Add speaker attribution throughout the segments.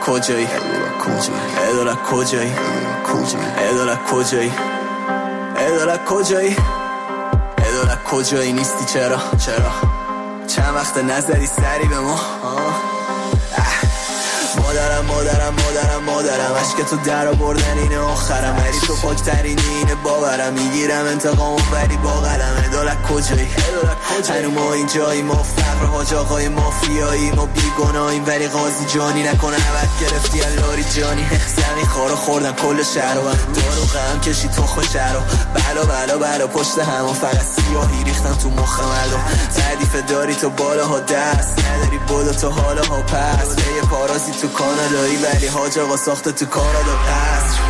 Speaker 1: کجایی ادالت کجایی ادالت کجایی ادالت کجایی ادالت کجایی نیستی چرا چند وقت نظری سری به ما مادرم عشق تو در بردن اینه آخرم ولی تو پاکترینی اینه باورم میگیرم انتقامو ولی با قلم ادالت کجایی هنو ما اینجایی ما فقر حاج آقای مافیایی ما بیگناهیم ولی قاضی جانی نکنه عوض گرفتی اللاری جانی زمین خارو خوردن کل شهرو دارو غم کشی تخم شهرو بلا پشت همون فقط سیاهی ریختن تو مخ مردم تعریف داری تو بالاها دست نداری بودا تو حالاها پس یه پارازی تو کانادایی ولی حاج آقا ساخته تو کانادا قصر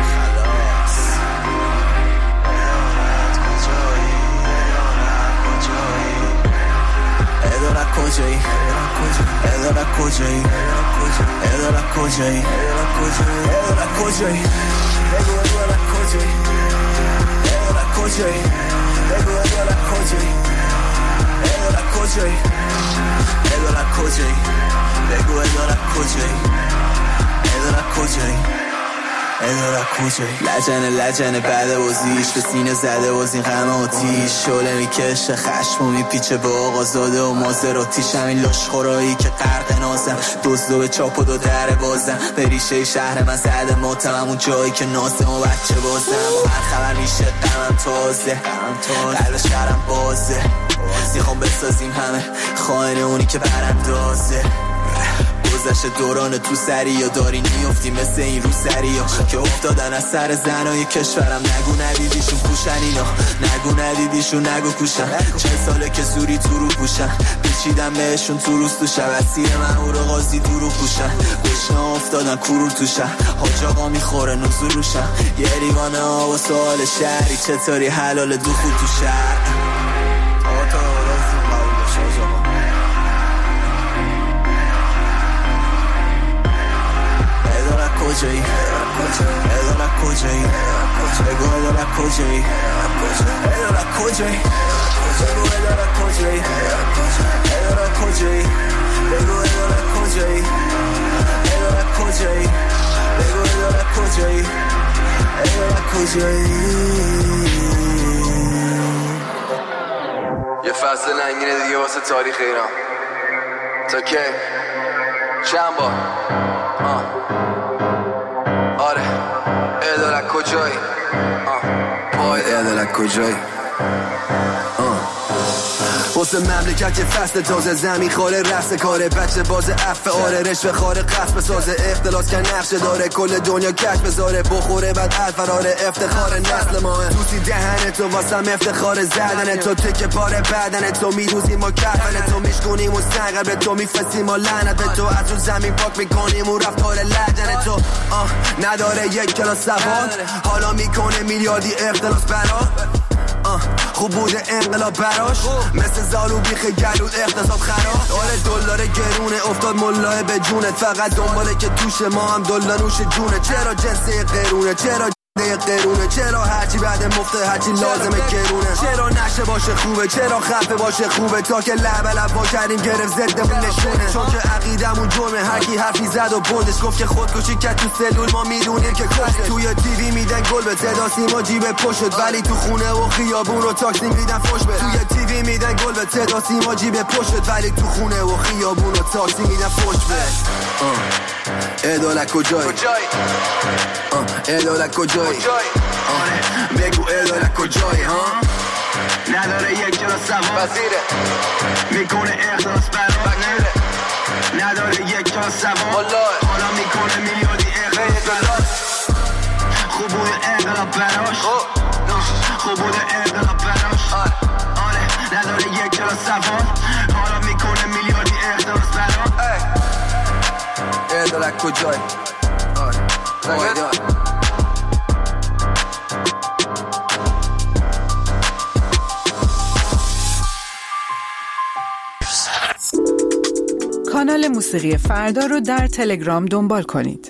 Speaker 1: ادالت کجایی ادالت کجایی ادالت کجایی ادالت کجایی بگو ادالت کجایی ادالت کجایی بگو ادالت کجایی ادالت کجایی ادالت کجایی بگو ادالت کجایی ادالت کجایی ادالت کجایی لجنه بعد بازیش به سینه زده باز این غم آتیش شعله میکشه خشم و میپیچه به آقا زاده و مازراتیش همین لاشخورایی که غرق نازم دزدو به چاپ و دو در بازم به ریشه شهر من زده ماتم اون جایی که نازم و بچه بازم و هر خبر میشه غمم تازه قلب شهرم بازه میخوام بسازیم همه خائن اونی که براندازه گذشت دوران تو سری یا داری میفتی مثل این رو سری ها که افتادن از سر زنای کشورم نگو ندیدیشون پوشن اینا نگو ندیدیشون نگو کوشن 40 ساله که زوری تو رو پوشن پیچیدم بهشون تو روز تو شب اسیر من او رو قاضی دو رو پوشن گشنه افتادن کرور توشن حاج آقا میخوره نزول روشن یه ریوانه ها و سوال شهری چطوری حلال دو خود تو شهر کجایی ادالت کجایی بگو ادالت کجایی ادالت کجایی بگو ادالت کجایی ادالت کجایی بگو ادالت کجایی ادالت کجایی بگو ادالت کجایی ادالت کجایی یه فصل ننگینه دیگه واسه تاریخ ایران تا که چند بار آره ادالت کجایی ادالت کجایی واسه مملکت فصل تازه زمین خاره رقص کاره بچه باز عفه آره رشوه خاره قصب سازه اختلاس که نقشه داره کل دنیا کش بذاره بخوره بعد الفراره افتخار نسل ماه توسی دهن تو واسم افتخار زدن تو تکه پاره بدن تو میدوزیم ما کفن تو میشکنیم و سنگر به تو میفسیم ما لعنت به تو از اون زمین پاک میکنیم و رفتار لجن تو نداره یک کلاس سواد حالا میکنه میلیاردی اختلاس برا خوب بوده انقلاب براش مثل زالو بیخ گلود اقتصاد خراب آره دلار گرونه افتاد ملاه به جونت فقط دنباله که توش ما هم دلار نوش جونه چرا جنسه قرونه چرا قرونه چرا هرچی بعد مفته هرچی لازمه گرونه چرا نشه باشه خوبه چرا خفه باشه خوبه تا که لب با کردیم گرفت ضدمون نشونه چون که عقیدمون جرمه هر کی حرفی زد و بردش گفت که خودکشی کرد تو سلول ما میدونیم که کشته توی تیوی میدن گل به صدا سیما جیب پشت ولی تو خونه و خیابون رو تاکسی میدن فوش به توی تیوی میدن گل به صدا سیما جیب پشت ولی تو خونه و خیابون رو تاکسی میدن فوش به ادالت کجایی ادالت کجایی بگو ادالت کجایی نداره یک کلاس سواد میکنه احساس برات نداره یک کلاس سواد حالا میکنه میلیاردی احساس خوب بوده انقلاب براش خوب بوده انقلاب براش آره نداره یک کلاس سواد حالا میکنه میلیاردی احساس براش ادالت کجایی
Speaker 2: کانال موسیقی فردا رو در تلگرام دنبال کنید.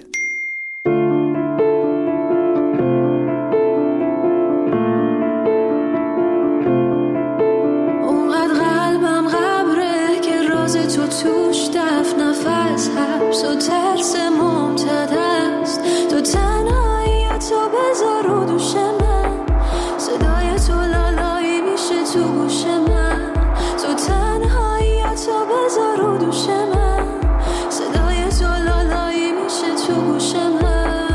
Speaker 3: اونقدر قلبم غبره که راز تو توش دفن نفس حبس و ترس ممتد است. تو تنهایی تو بذار رو دوش من، صدای تو لالایی میشه تو گوش من. تو تنهایی تو بذار رو دوش من، صدای تو لالایی میشه تو گوش من.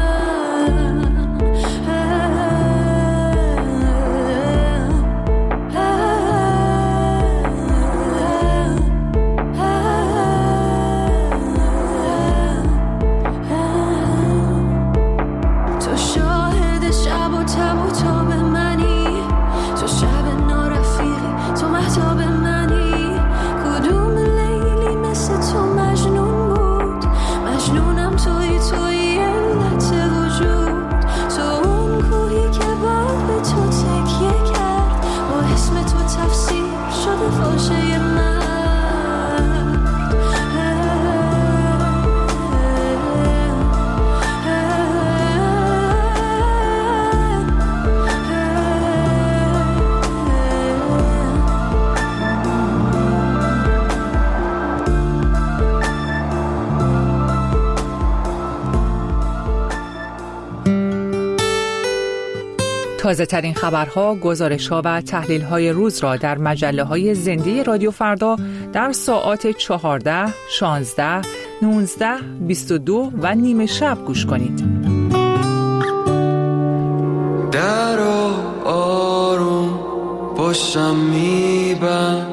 Speaker 2: تازه ترین خبرها، گزارش‌ها و تحلیل‌های روز را در مجله‌های زنده رادیو فردا در ساعات 14، 16، 19، 22 و نیم شب گوش کنید.
Speaker 4: در آروم پشتم میبندم،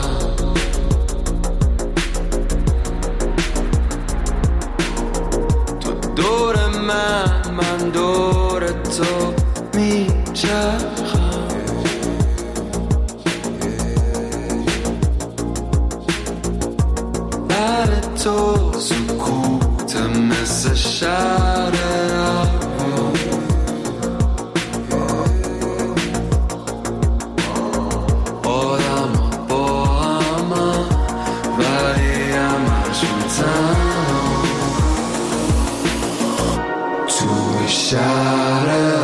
Speaker 4: تو دور من دور تو میچرخم. بر تو سکوت مثل شهر آدم با همه ولی همشون تنها توی شهر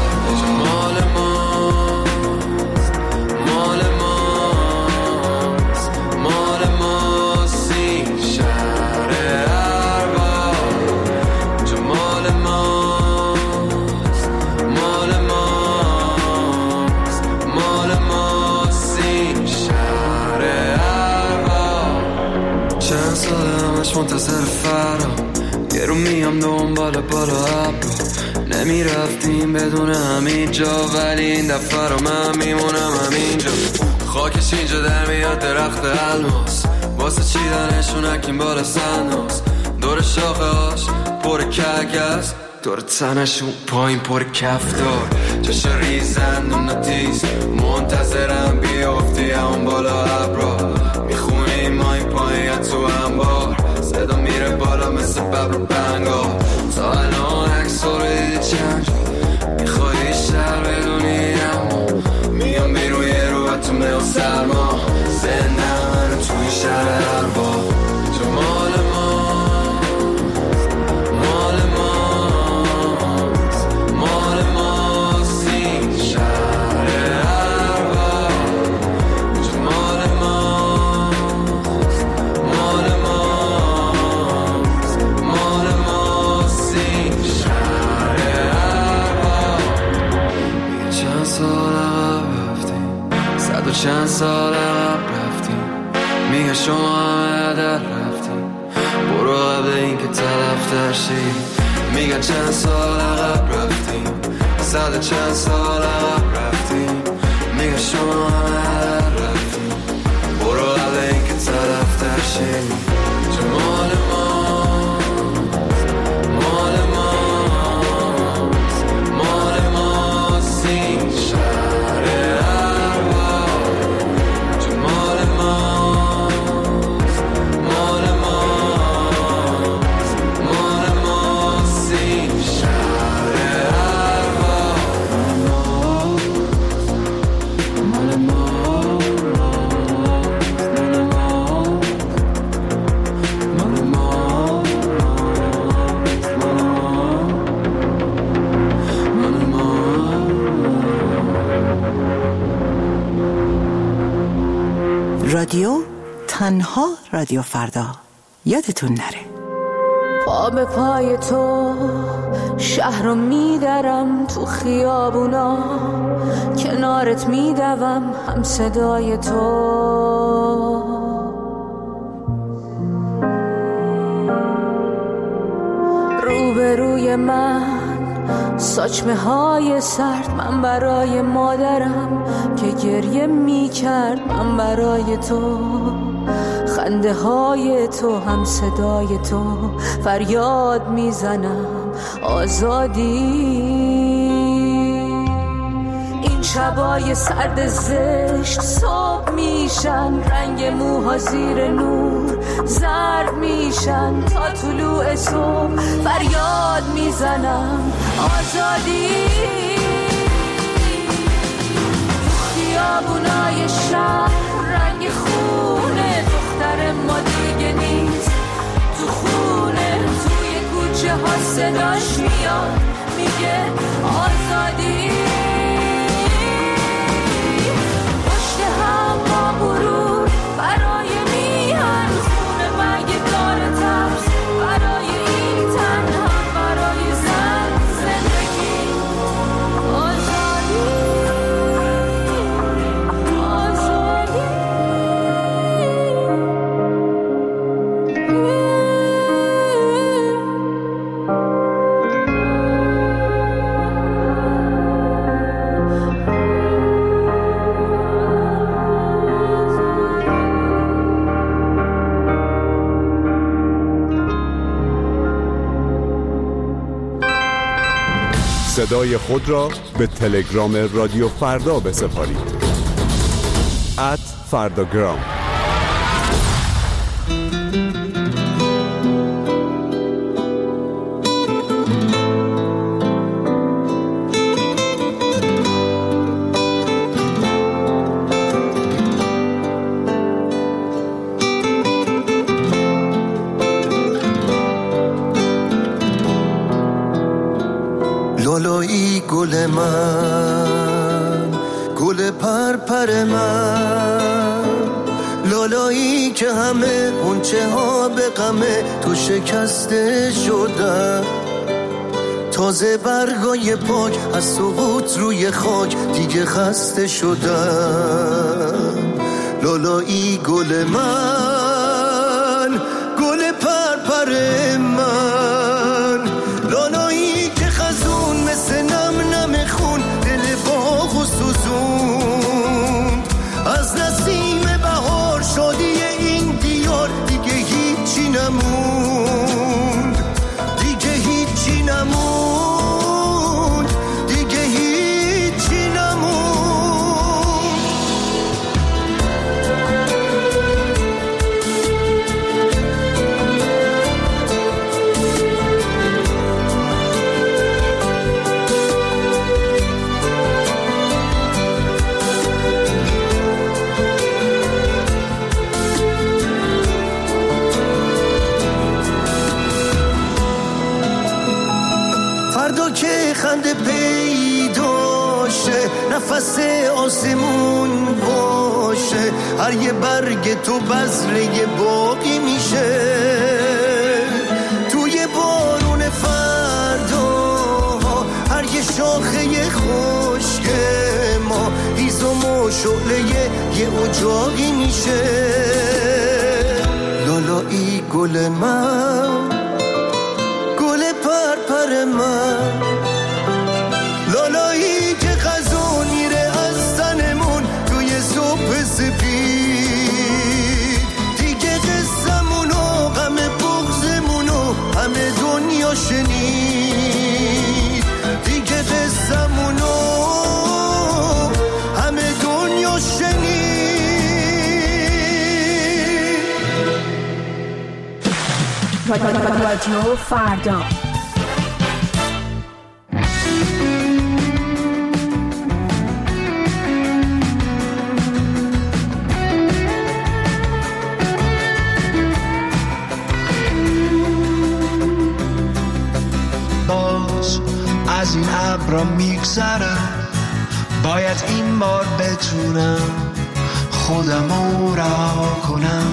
Speaker 4: منتظر فرام، یه رو میام دنبال بالا ابرو. نمیرفتیم بدون همین جا، ولی این دفعه رو من میمونم همینجا. خاکش اینجا در میاد درخت الماس، واسه چیدنشون اکیم بالا سنداز. دور شاخه هاش پر کگز، دور تنشون پایین پر کفتار. چشا ریزن و نتیز منتظرم بیافتی همون بالا ابرا. میخونیم ما این پایین تو انبار، صدا میره بالا مثل ببر و بنگار. تا الان عکس رو دیدی چند جا، میخوایی شهر بدونی اما میام بیرون یه رو تو میل سرما. زنده من توی شهر هر با جمال چند سال عقب رفتیم، میگه شما همه در رفتیم، برو قبل این که طرف ترشی. میگه چند سال عقب رفتیم، صد چند سال عقب رفتیم، میگه شما همه در رفتیم، برو قبل این که طرف ترشی. جمال ما
Speaker 5: رادیو تنها رادیو فردا. یادتون نره.
Speaker 3: پا به پای تو شهر رو میدرم، تو خیابونا کنارت میدوم، هم صدای تو روبروی من، ساچمه های سرد، من برای مادرم که گریه میکرد، من برای تو خنده های تو، هم صدای تو فریاد میزنم آزادی. این شبای سرد زشت صبح میشن، رنگ موها زیر نور زرد میشن، تا طلوع صبح فریاد میزنم آزادی. خیابونای شهر رنگ خونه، دختر ما دیگه نیست تو خونه، توی کوچه ها صداش میاد میگه آزادی. پشت هم با مرور برای میهن، خونه مگه داره ترس برای این تن، هم برای زن زندگی آزادی.
Speaker 6: صدای خود را به تلگرام رادیو فردا بسپارید. @فرداگرام.
Speaker 7: لالایی گل من، گل پرپر من، لالایی که همه غنچه ها به غمه تو شکسته شدن، تازه برگای پاک از سقوط روی خاک دیگه خسته شدن. لالایی گل من، گل پرپر من، لالایی که خزون مثل نم نم خون دل باغ و سوزوند، از نسیم بهار شادی این دیار دیگه هیچی نموند، دیگه هیچی نموند، دیگه هیچی نموند. فردا که خنده پیدا شه، نفس آسمون باشه، هر یه برگ تو بذره باقی میشه، توی بارون فردا هر یه شاخه خشک ما هیزم و شعله یه اجاقی میشه. لالایی گل من، گل پرپر من، لالایی که خزون میره از تنمون توی صبح سپید، دیگه قصمونو غم بغضمونو همه دنیا شنید، دیگه قصمونو همه دنیا شنید.
Speaker 8: رادیو فردا.
Speaker 9: باز از این ابرا میگذرم، باید این بار بتونم خودمو رها کنم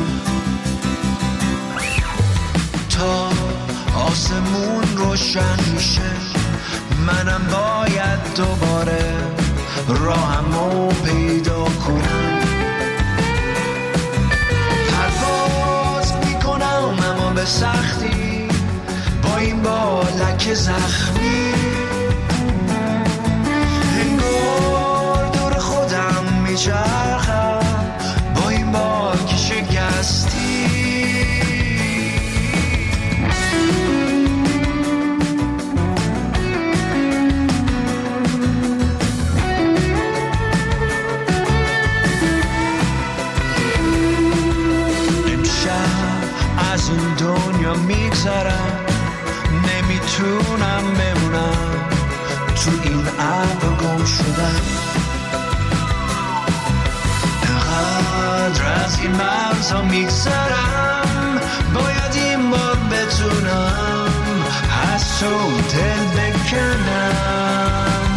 Speaker 9: تا آسمون روشن میشه. منم باید دوباره راهمو پیدا کنم. پرواز میکنم اما به سختی با این بالک زخمی. انگار دور خودم میچرخم با این باک شکستی. از این دنیا میگذرم، نمیتونم بمونم تو این ابر گم شدم. انقدر از این مرزها میگذرم، باید این بار بتونم از تو دل بکنم.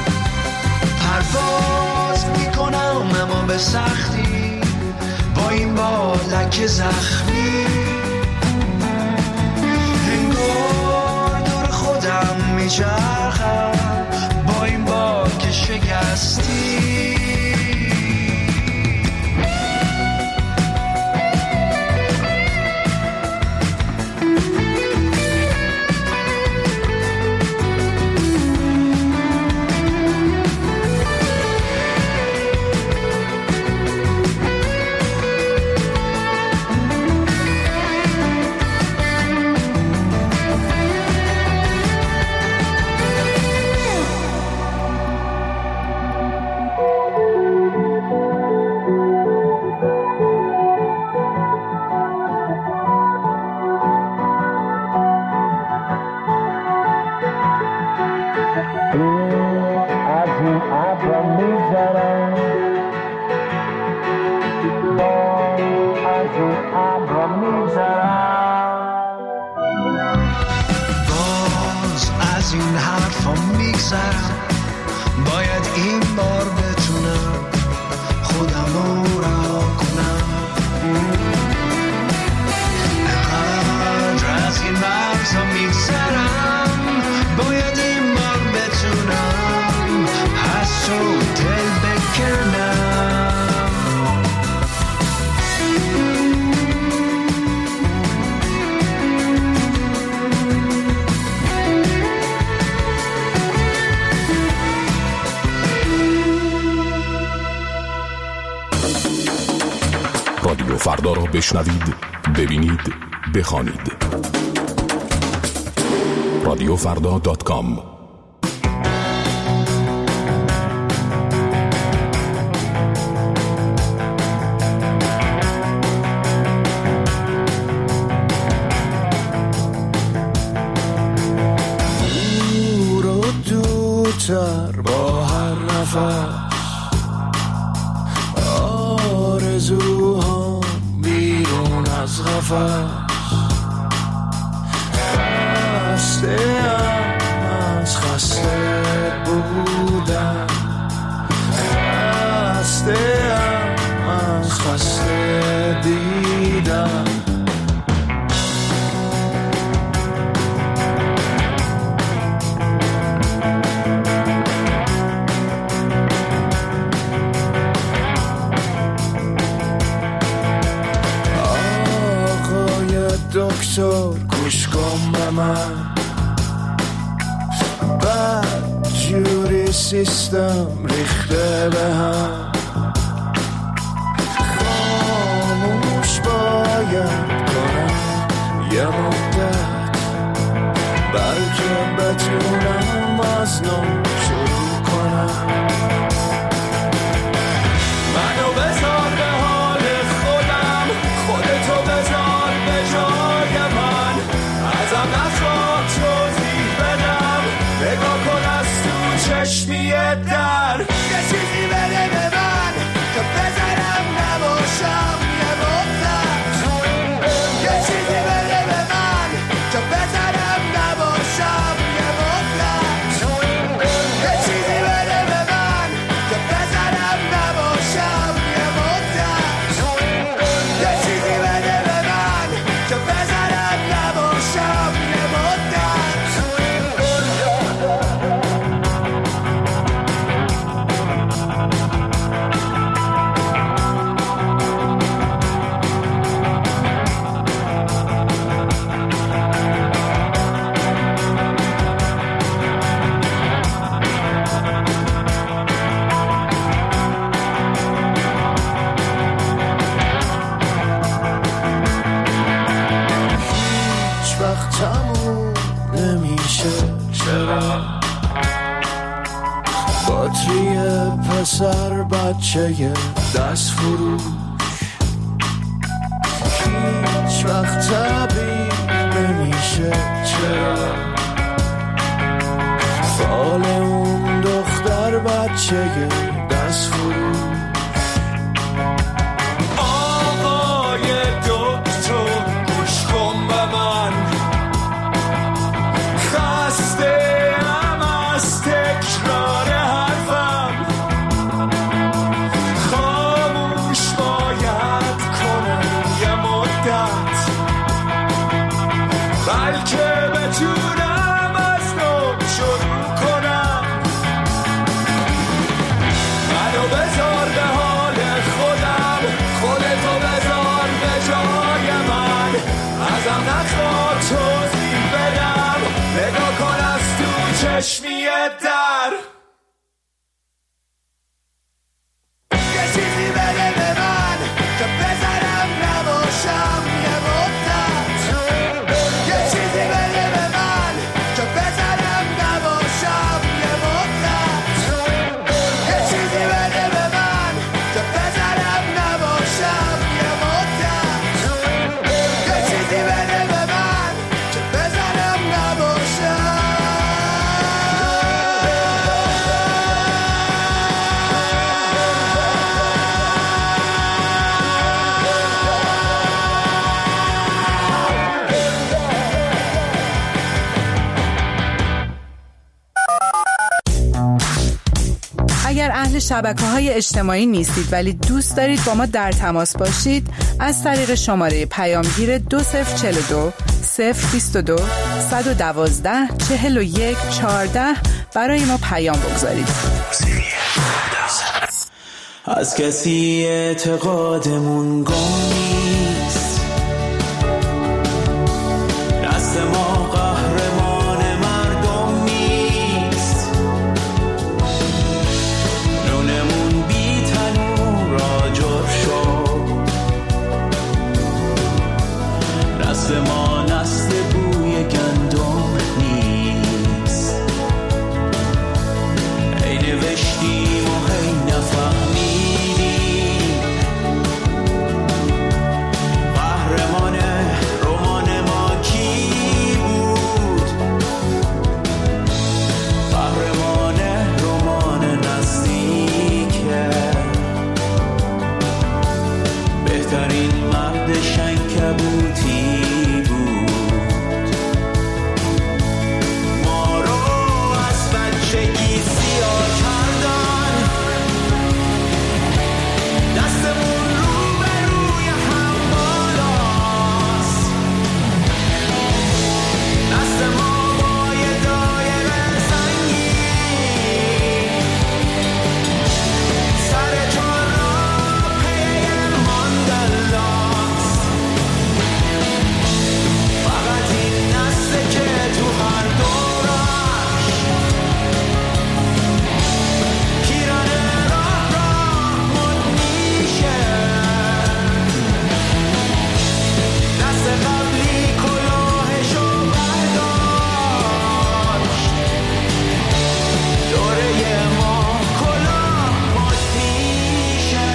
Speaker 9: پرواز میکنم اما به سختی با این بالک زخمی. انگار دور خودم میچرخم با این باک شکستی. باید این بار بتونم خودمو رها کنم. انقدر از این مرزها میگذرم، باید این بار بتونم از تو دل بکنم.
Speaker 8: رادیو فردا را بشنوید، ببینید، بخوانید. رادیوفردا.com.
Speaker 7: دور و دورتر با هر نفر، آرزوها بیرون از قفس. خسته‌ام از خسته بودن، خسته‌ام از خسته دیدن. دکتر گوش کن به من، بد جوری سیستم ریخته به هم. خاموش باید کنم یه مدت، بلکه بتونم از نو شروع کنم. منو بذار به حال خودم، خودتو بذار به جای من. ازم نخواه توضیح بدم، نگاه کن از تو چشمی در، یه چیزی بده به من.
Speaker 1: بچه دست فروش هیچ وقت تبدیل نمیشه. چرا فال اون دختر بچه دست فروش. آقای دکتر گوش کن به من، خسته ام از تکرار حرفم، خاموش باید کنم یه مدت، بلکه بتونم از نو شروع کنم. منو بذار به حال خودم، خودتو بذار به جای من، ازم نخواد توضیح بدم، نگاه کن از تو چشمی در. یه چیزی بده به من که بزنم نباشم یه مدت، یه چیزی بده به من که بزنم نباشم یه مدت، یه چیزی بده به من که بزنم نباشم یه مدت، یه چیزی بده به من که بزنم نباشم.
Speaker 10: اگر اهل شبکه‌های اجتماعی نیستید ولی دوست دارید با ما در تماس باشید، از طریق شماره پیامگیر 2042 022 112 41 14 برای ما پیام بگذارید.
Speaker 1: از کسی اعتقادمون گم نیست، دست ما قهرمان مردم نیست، نونمون بی تنور آجر شد، دست ما نسل بوی گندم نیست، ای نوشتیم و هی نفهمیدیم، قهرمان رمان ما کی بود، قهرمان رمان نزدیکه، بهترین مرد شنکبوتی بود، ما رو از بچگی سیاه کردن، دستمون رو به روی هم بالاست، دست ما با یه دایره سنگین، سر چون را پی ماندلاست، فقط این نسله که تو هر دورش پیران راه مد میشه، دست قبلی کلاهشو برداشت، دوره ما کلاه مد میشه.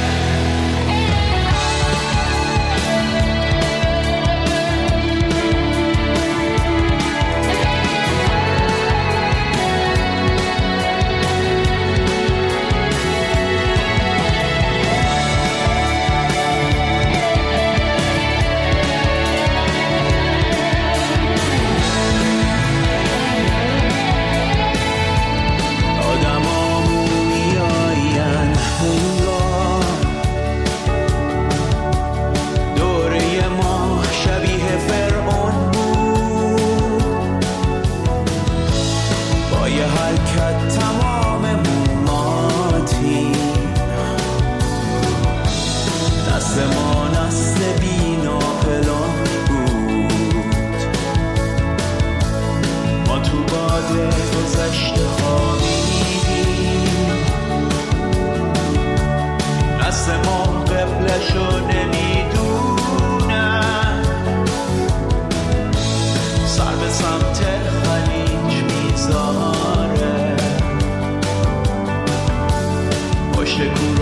Speaker 1: آدمامون میاین اون راه، دوره ما شبیه فرعون بود، با یه حرکت تماممون ماتیم، دست ما نسل بی ناپلان بود، ما تو باد گذشته خوابیدیم، دست ما قبلشو نمیدونه، سر به سمت خلیج میذاره، پشت کورو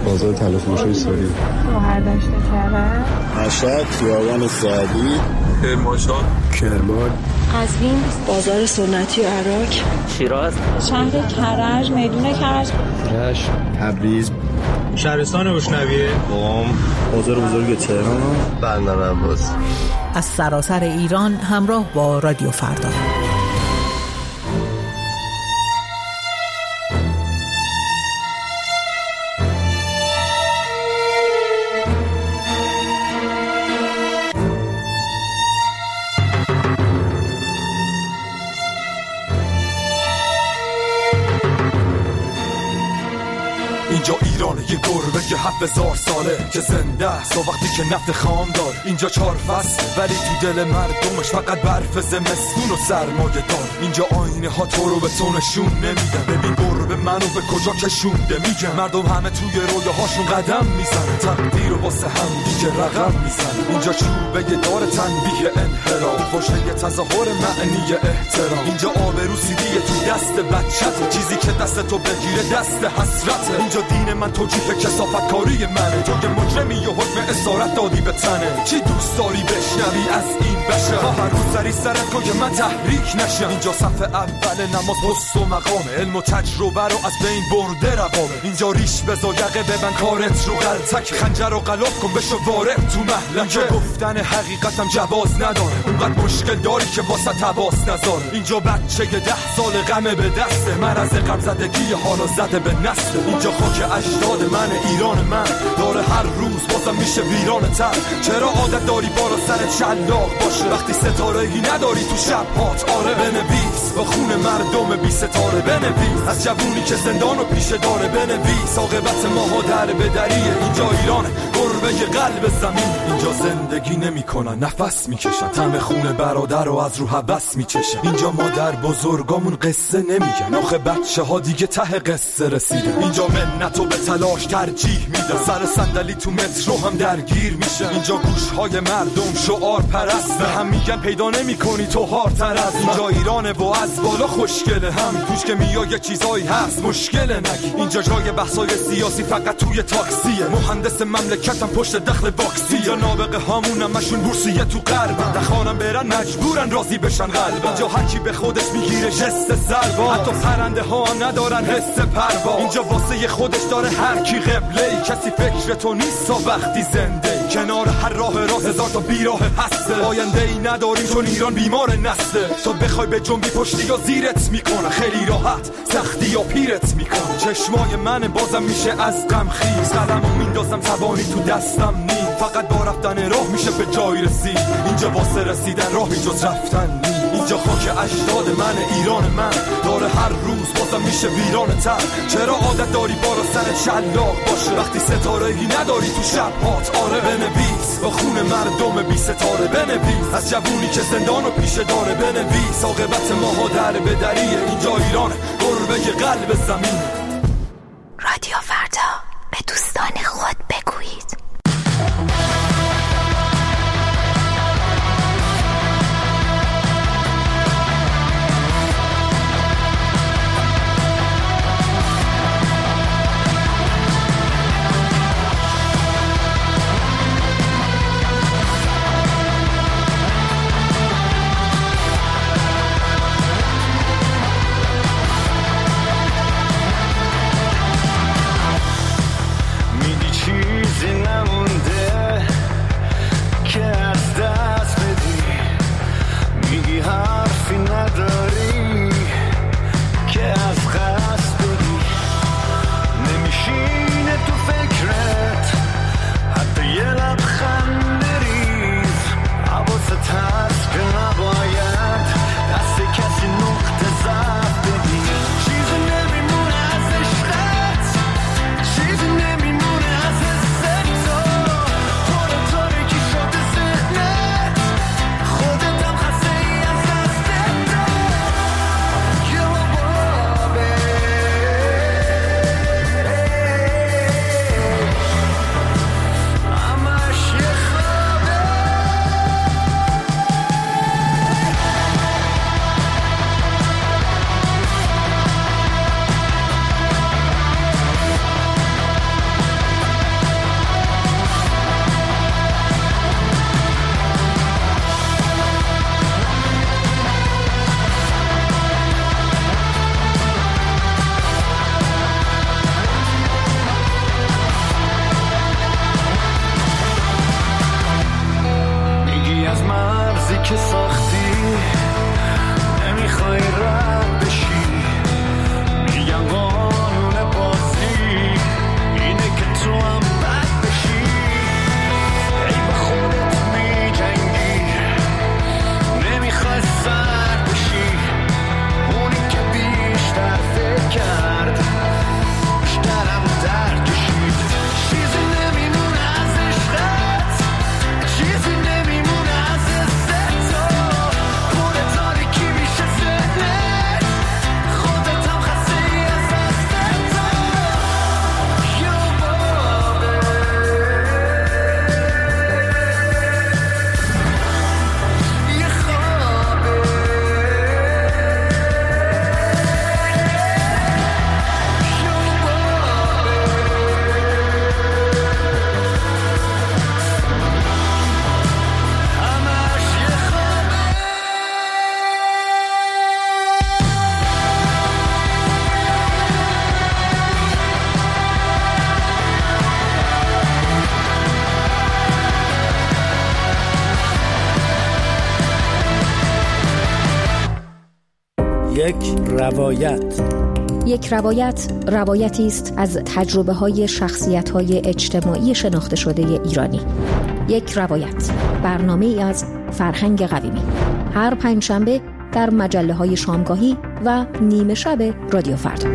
Speaker 11: بازار تلفروشی ساری.
Speaker 12: شوهر داشته کرد.
Speaker 11: مشهد خیابان سعدی.
Speaker 13: کرمانشاه.
Speaker 11: کرمان.
Speaker 14: قزوین بازار سنتی عراق.
Speaker 15: شیراز.
Speaker 12: شهر کرج میدون کرج.
Speaker 11: رشت. تبریز.
Speaker 16: شهرستان روشنویه.
Speaker 11: قم. بازار بزرگ تهران. بندرعباس.
Speaker 5: از سراسر ایران همراه با رادیو فردا.
Speaker 17: اینجا ایرانه یه گربه که 7000 ساله که زنده است و وقتی که نفت خام دار. اینجا 4 فصل ولی تو دل مردمش فقط برف زمستون و سرمایه دار. اینجا آینه ها تو رو به تو نشون نمیدن. ببین گربه منو به کجا کشونده میگن. مردم همه توی رویاهاشون قدم میزنن. تقدیر و واسه هم دیگه رقم میزنن. اینجا چوبه دار تنبیه انحراف، خوشه تظاهر معنی احترام. اینجا آبرو سیدیه تو دست بچت، چیزی که دست تو بگیره دست حسرته. اینجا دین من توجیه کثافت کاری منه. تو که مجرمی و حکم اسارت دادی به تنه. چی دوست داری بشنوی از این بشه؟ هر روز سری سرت کن که من تحریک نشم. اینجا صف اول نماز پست و مقامه، علم و تجربه رو از بین برده رقابه. اینجا ریش بزا یقه ببن کارت رو غلطک، خنجر رو غلاف کن بشو وارد تو محلکه. اینجا گفتن حقیقتم جواز نداره، اونقدر مشکل داری که واسه تباس نذاره. اینجا بچه 10 سال غمه به دسته، مرض غم زدگی حالا زده به نسل. اینجا خاک اجداد من، ایران من داره هر روز بازم میشه ویران تر. چرا عادت داری بالا سرت شلاق باشه وقتی ستاره‌ای نداری تو شب هات؟ آره بنویس با خون مردم بی ستاره، بنویس از جوونی که زندان و پیشه داره، بنویس عاقبت ماها در بدریه. اینجا ایرانه گربه قلب زمین. اینجا زندگی نمیکنن نفس میکشن، طعم خون برادر رو از رو حبس میچشن. اینجا مادر بزرگامون قصه نمیگن، آخه بچه ها دیگه ته قصه رسیدن. اینجا منتو به تلاش ترجیح میدن، سر صندلی تو مترو هم درگیر میشه. اینجا گوشهای مردم شعار پرست، هم میگن پیدا نمیکنی تو هارتر از. اینجا ایرانه و از بالا خوشگله، هم توش که میای یه چیزایی هست مشکل نگی. اینجا جای بحثای سیاسی فقط توی تاکسیه، مهندس مملکتم پشت دخل واکسی. اینجا نابغه هامون همشون بورسیه تو غربن، نخوانم برن مجبورن راضی بشن قلبن. اینجا هر کی به خودش میگیره جست سلوا، حتی پرنده ها ندارن حس پروا. اینجا واسه خودش داره هر کی قبله، کسی فکر تو نیست وقتی زنده. کنار هر راه 1000 تا بیراه هسته، آینده ای نداریم چون ایران بیمار نسته. تو بخوای به جنبی پشتی یا زیرت میکنه، خیلی راحت سختی یا پیرت میکنه. چشمای من بازم میشه از غم خیز، قلمو میندازم توانی تو دستم نیم. فقط با رفتن راه میشه به جای رسید، اینجا واسه رسیدن راهی جز رفتن نیم. اینجا خاک اجداد من، ایران من داره هر روز بازم میشه ویران تر. چرا عادت داری بالا سرت شلاق باشه وقتی ستاره‌ای نداری تو شب هات؟ آره بنویس با خون مردم بی ستاره، بنویس از جوونی که زندان و پیشه داره، بنویس عاقبت ماها در بدریه. اینجا ایران گربه قلب زمین.
Speaker 18: رادیو فردا، به دوستان خود بگویید.
Speaker 9: که ساختی نمیخوای رد بشی، میگن قانون بازی اینه که تو هم بد بشی. ای با خودت میجنگی، نمیخوای سرد بشی، اونی که بیشتر فکر کرد بیشترم درد کشید. چیزی نمیمونه از عشقت، چیزی نمیمونه از عزت تو، پر تاریکی میشه ذهنت، خودت هم خسته ای از دستت تو. یا بابا یه خوابه،
Speaker 13: یک روایت روایتی است از تجربه‌های شخصیت‌های اجتماعی شناخته شده ایرانی. یک روایت، برنامه‌ای از فرهنگ قویمی، هر پنجشنبه در مجله‌های شامگاهی و نیمه شب رادیو فردا.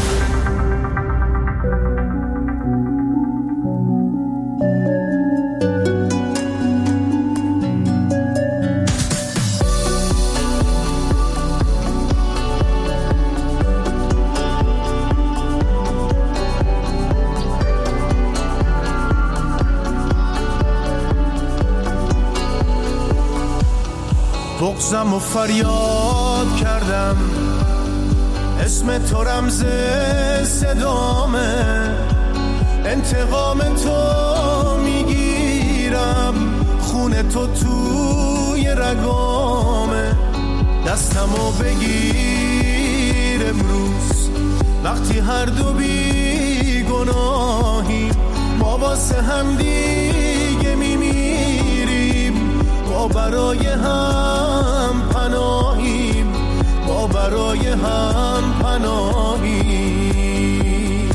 Speaker 7: بغضم و فریاد کردم، اسم تو رمز صدامه، انتقام تو میگیرم، خون تو توی رگامه. دستمو بگیر امروز وقتی هر دو بی گناهیم، ما واسه هم دیگه میمیریم، ما برای هم پناهیم، ما برای هم پناهیم.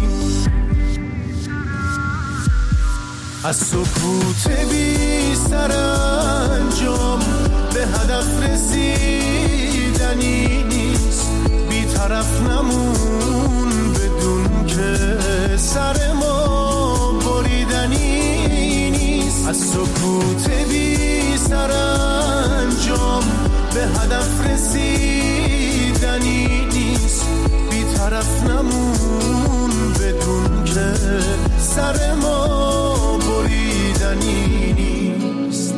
Speaker 7: از سکوت بی سرانجام به هدف رسیدنی نیست، بی طرف نمون بدون که سر ما بریدنی نیست. از سکوت بی سرانجام به هدف رسیدنی نیست، بی طرف نمون بدون که سر ما بریدنی نیست.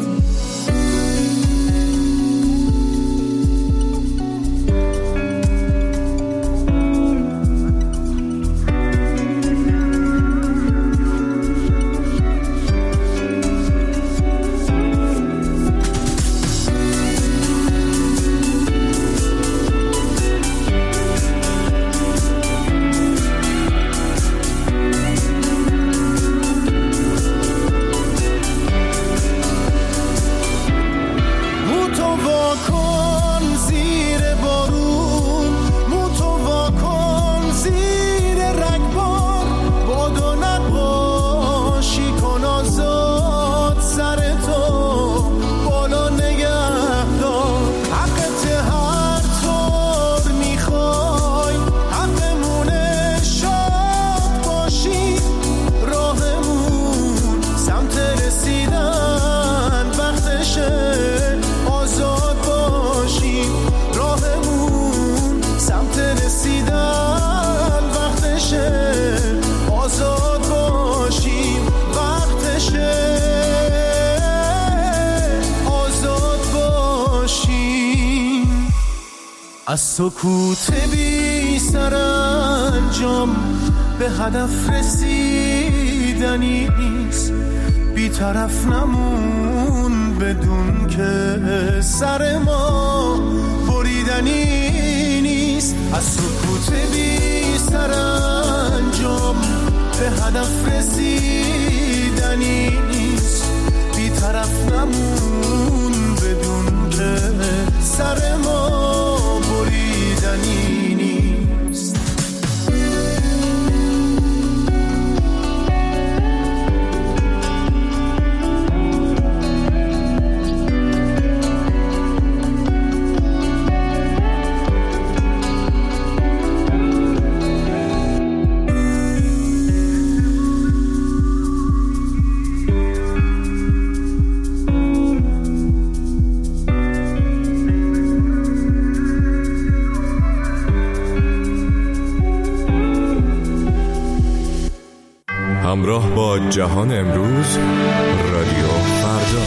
Speaker 7: از سکوت بی سرانجام به هدف رسیدنی نیست، بی طرف نمون بدون که سر ما بریدنی نیست. از سکوت بی سرانجام به هدف رسیدنی نیست، بی طرف نمون بدون که
Speaker 6: با جهان امروز رادیو فردا.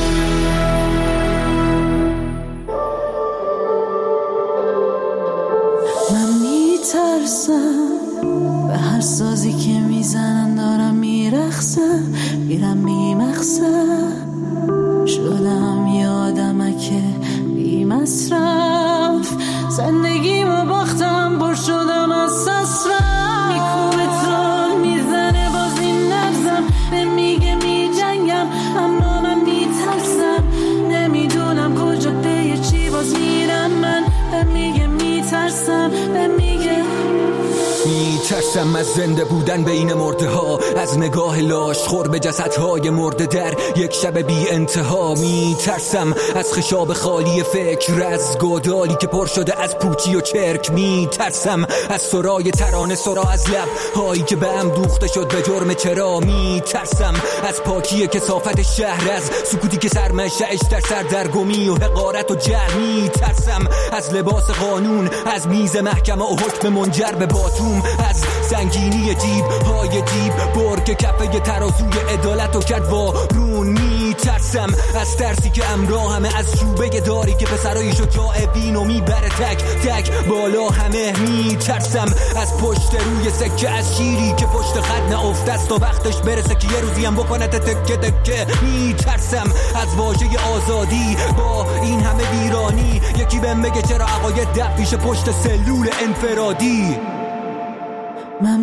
Speaker 3: من میترسم به هر سازی که میزنن دارم میرخصم میرم میمخصم شدم یادمه که بی مصرف زندگیمو باختم بر شدم از سسرم میکوبه تون میزنه باز این نبزم به میگه میجنگم اما من میترسم نمیدونم کجا به چی باز میرم من به میگه میترسم به میگه
Speaker 15: میترسم از زنده بودن بین مرده ها از نگاه لاش خور به جسدهای مرده در یک شب بی انتها میترسم از خشاب خالی فکر از گودالی که پر شده از پوچی و چرک میترسم از سرای ترانه سرا از لب هایی که به هم دوخته شد به جرم چرا میترسم از پاکی کثافت شهر از سکوتی که سرمنشأش در سردرگمی و حقارت و جهل میترسم از لباس قانون از میز محکمه و حکم منجر به باتوم از سنگینی جیب های دیب برگ کفه ترازوی عدالت و کرد وارون میترسم از ترسی که امراه همه از شوبه داری که پسرای شجاع بینو میبره تک تک بالا همه میترسم از پشت روی سکه از شیری که پشت خط نافته است تا وقتش برسه که یه روزی هم بکنه تکه تکه میترسم از واژه آزادی با این همه ویرانی یکی بهم بگه چرا عقاید دب پیش پشت سلول انفرادی
Speaker 3: من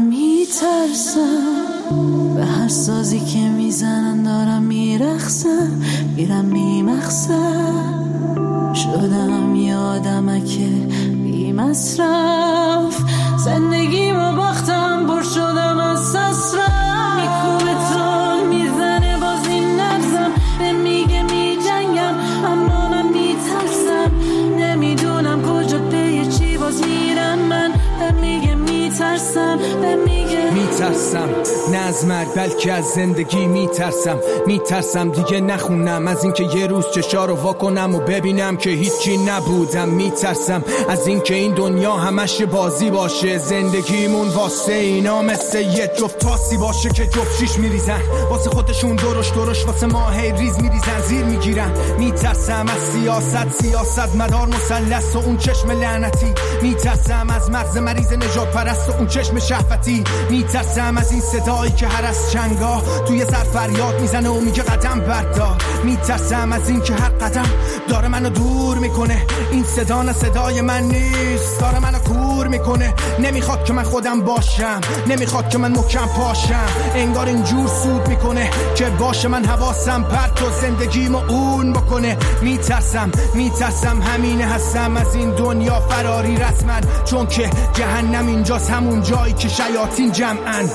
Speaker 3: میترسم به هر سازی که میزنن دارم میرخصم میرم میمخصم شدم یادمه که بی مصرف زندگیمو باختم بر شدم از سسرم میکوبه تون میزنه باز این نبزم به میگه میجنگم اما من میترسم نمیدونم کجا به چی باز میرم من به میگه میترسم به میگه
Speaker 19: میترسم نه از مرگ بلکه از زندگی میترسم دیگه نخونم از اینکه یه روز چشا رو واکنم و ببینم که هیچی نبودم میترسم از اینکه این دنیا همش بازی باشه زندگیمون واسه اینا مثل یه جفت تاسی باشه که جفت شیش میریزن واسه خودشون درش واسه ما هی ریز میریزن زیر میگیرن میترسم از سیاست مدار مثلث و اون چشم لعنتی میترسم از مغز مریض نجات پرست و اون چشم شهوتی میترسم از این صدایی که هر از چنگاه توی سر فریاد میزنه و میگه قدم بردار میترسم از این که هر قدم داره منو دور میکنه این صدا نه صدای من نیست داره منو کور میکنه نمیخواد که من خودم باشم نمیخواد که من محکم پاشم انگار اینجور سود میکنه که باشه من حواسم پرت و زندگیمو اون بکنه میترسم همینه هستم از این دنیا فراری رسما چون که جهنم اینجاست همون جایی که شیاطین جمعن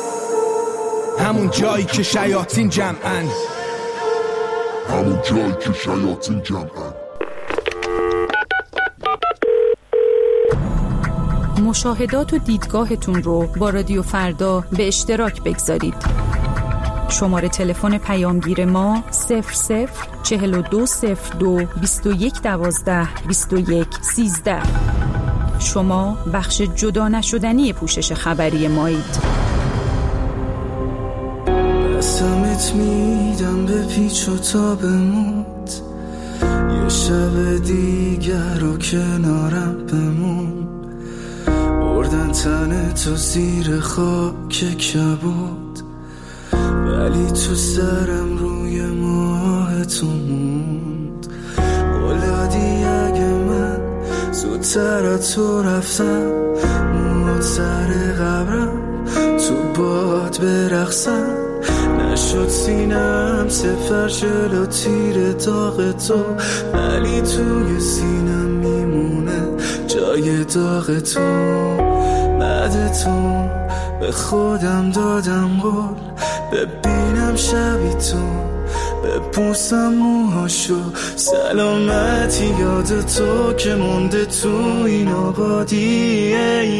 Speaker 2: مشاهدات و دیدگاهتون رو با رادیو فردا به اشتراک بگذارید. شماره تلفن پیامگیر ما 004202 2112 2113. شما بخش جدا نشدنی پوشش خبری مایید.
Speaker 1: قسمت میدم به پیچ و تابموت یه شب دیگر رو کنارم بمون بردن تن تو زیر خاک کبود ولی تو سرم روی ماه تو موند بلادی اگه من زودتر از تو رفتم موت سر قبرم تو باد برقصم نشد سینم سفر جلو تیر داغ تو ولی توی سینم میمونه جای داغ تو بعد تو به خودم دادم قول ببینم شبی تو بپوسم موهاشو سلامتی یاد تو که مونده تو این آبادی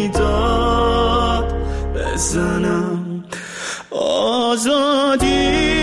Speaker 1: ایداد بزنم آزادی